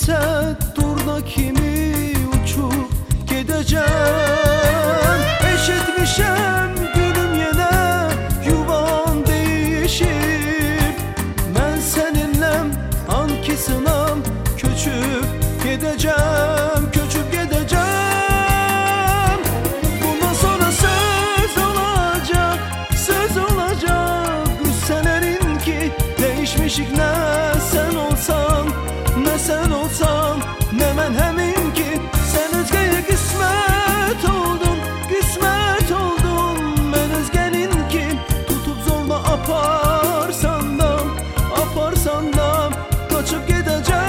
bilse durna kimi uçup gideceğim. Eşitmişem gülüm yine yuvan değişip, ben seninle hangi sınam köçüp gideceğim, köçüp gideceğim. Bundan sonra söz olacak, söz olacak. Güçselerin ki değişmişik, ne sen olsan, ne sen olsan, ne ben hemin ki. Sen özgeye kısmet oldun, kısmet oldun. Ben özgenin ki tutup zorla aparsan da, aparsan da kaçıp gideceğim.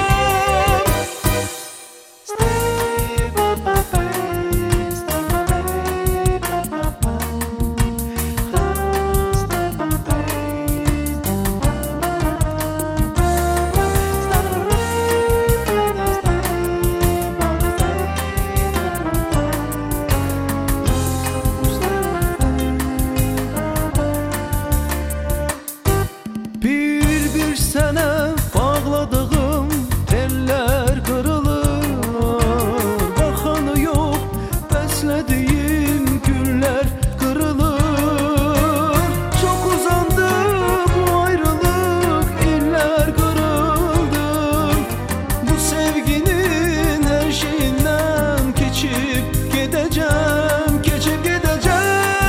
Bir sene bağladığım teller kırılır, bakanı yok beslediğim güller kırılır. Çok uzandı bu ayrılık, iller kırıldı. Bu sevginin her şeyinden geçip gideceğim, geçip gideceğim.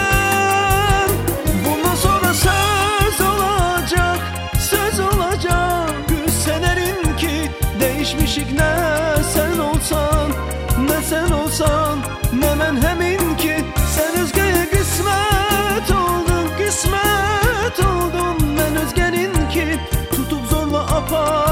Bundan sonra söz olacak, söz olacak. Güçselerin ki değişmişik, ne sen olsan, ne sen olsan, ne ben hemin ki. Sen özgeye kısmet oldun, kısmet oldun. Ben özgenin ki tutup zorla apar